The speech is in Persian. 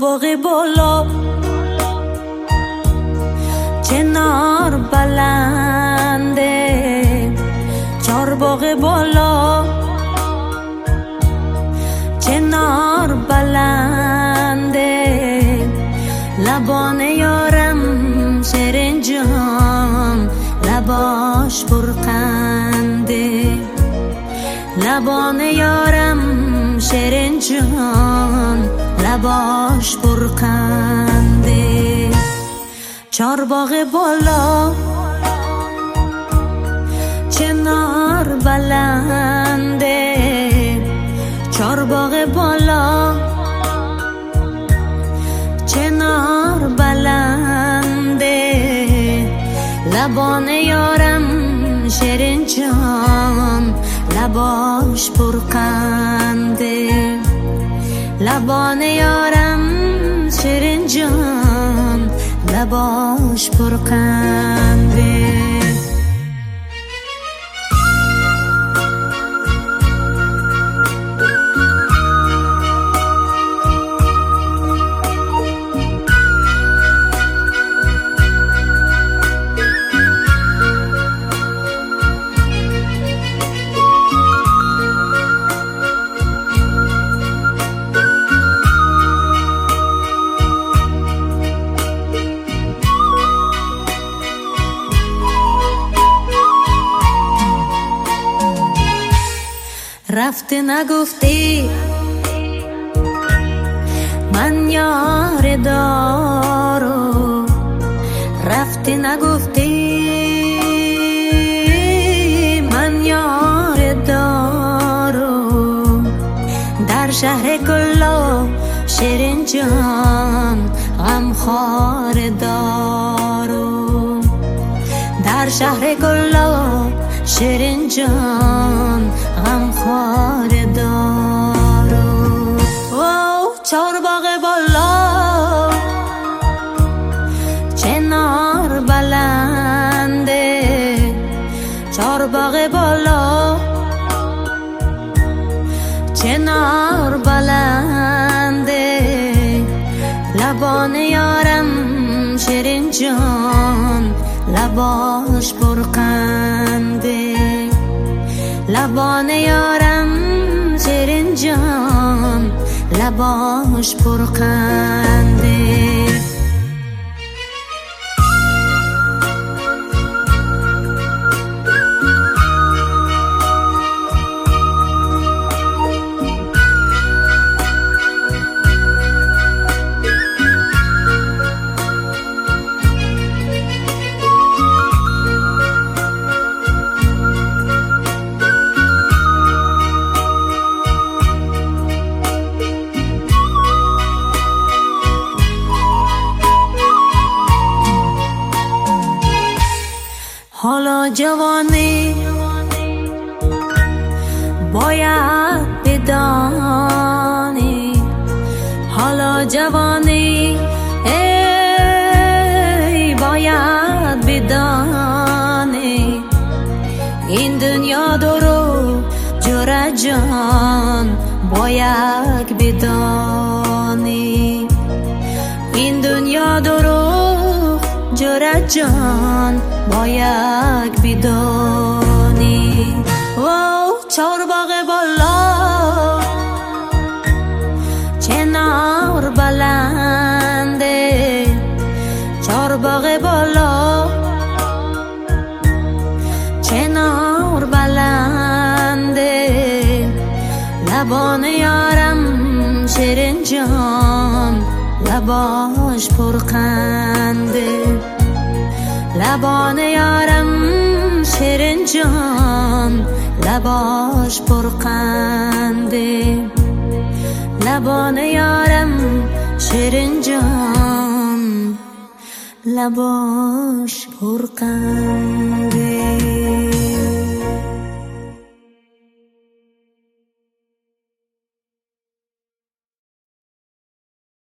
باغ بالا کنار بلنده، چار باغ بالا کنار بلنده، لبان یارم شیرین جان لباش پرخنده، لبان یارم شیرین جان لباش پرخنده. چار باغ بالا کنار بلنده، چار باغ بالا کنار بلنده، لبان یارم شیرین جان لباش پرخنده، لبان یارم شیرین جان لباش پرخنده. رفتی نگفتی من یار دارم، رفتی نگفتی من یار دارم، در شهر کلا شیرین جان غمخوار دارم، در شهر کلا شیرین جان غمخوار دارم. چار باغ بالا کنار بلنده، چار باغ بالا کنار بلنده، لبان یارم شیرین جان لباش پرخنده، لبان یارم شیرین جان لباش پرخنده. حالا جوانی باید بدانی، حالا جوانی ای باید بدانی، این دنیا درو جور جان باید بدانی، این دنیا درو جور جان باید بدانی. چار باغ بالا کنار بلنده، چار باغ بالا کنار بلنده، لبان یارم شیرین جان لباش پرخنده، لبان یارم شیرین جان لباش پرخنده، لبان یارم شیرین جان لباش پرخنده.